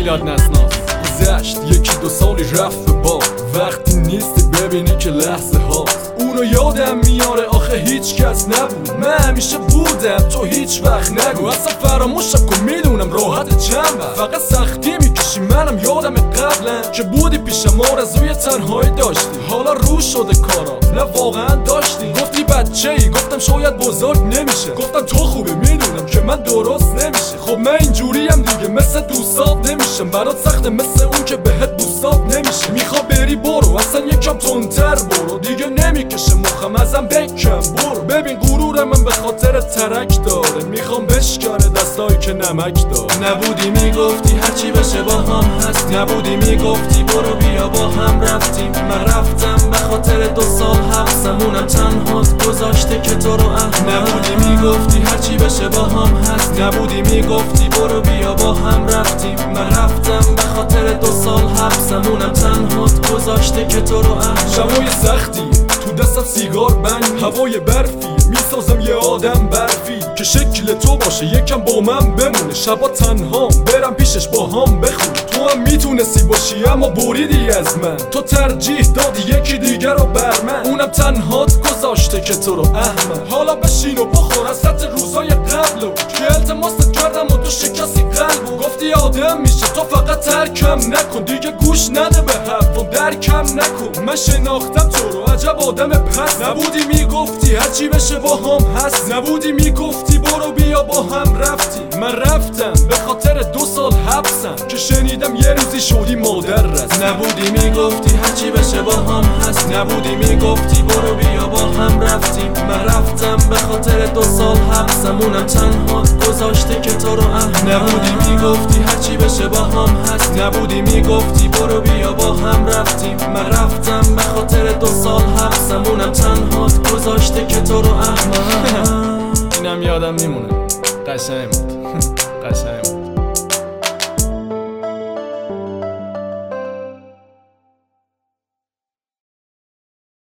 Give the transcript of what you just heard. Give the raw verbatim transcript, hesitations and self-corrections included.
میلاد نسناس. گذشت یکی دو سالی رفت به باد، وقتی نیستی ببینی که لحظه هاست. اونو یادم میاره آخه هیچ کس نبود، من همیشه بودم تو هیچ وقت نگو. اصلا فراموشم کن میدونم راحت چند وقت، فقط سختی میکشی منم یادم قبلا که بودی پیشم آرزوی تنهایی داشتی. حالا رو شده کارا نه واقعا داشتی. گفتی بچه ای گفتم شاید بزرگ نمیشه، گفتم تو خوبه میدونم که من درست نمیشه. خب من اینجوریم دیگه مثل دوستات نمیشم، برات سخته مثل اون که بهت دوستات نمیشه. میخوا بری برو اصلا یکم تندتر برو، دیگه نمیکشه مخم ازم بکم برو. ببین غرورم من به خاطر ترک داره، میخوام بشکنه دستایی که نمک داره. نبودی میگفتی هرچی بشه با هم هست، نبودی میگفتی برو بیا با هم رفتیم. من رفتم به خاطر دو سال حبسمونم تنهات گذاشته که تو رو احمد. نبودی میگفتی هرچی بشه با هم هست، نبودی میگفتی برو بیا با هم رفتیم. من رفتم به خاطر دو سال حبسمونم تنهات گذاشته که تو رو احمد. شبای سختی تو دستم سیگار بند، هوای برفی میسازم یه آدم برفی که شکل تو باشه یکم با من بمونه. شبا تنهام برم پیشش با هم بخون. تو هم میتونستی باشی اما بریدی از من، تو ترجیح دادی یکی دیگر رو بر من. اونم تنهات گذاشته که تو رو احمد. حالا بشین و بخور از سطح روزای قبلو که التماست کردم و تو شکستی قلبو. گفتی آدم میشه تو فقط ترکم نکن، دیگه گوش نده به حرفم درکم نکن. من شناختم تو رو عجب آدم پس، نبودی میگفتی هرچی بشه با هم هست، نبودی میگفتی برو بیا با هم رفتیم. من رفتم به خاطر دو سال حبسم که شنیدم یه روزی شدی مادر رست. نبودی میگفتی هرچی بشه با هم هست، نبودی میگفتی برو بیا با هم رفتیم. من رفتم به خاطر دو سال حبسمونم تنهات گذاشته که تو رو احمد. نبودی میگفتی هرچی بشه با هم هست، نبودی میگفتی برو بیا با هم رفتیم. من رفتم به خاطر دو سال حبسمونم تنهات گذاشته که تو رو احمد. اینم یادم میمونه، قشنگ بود قشنگ بود.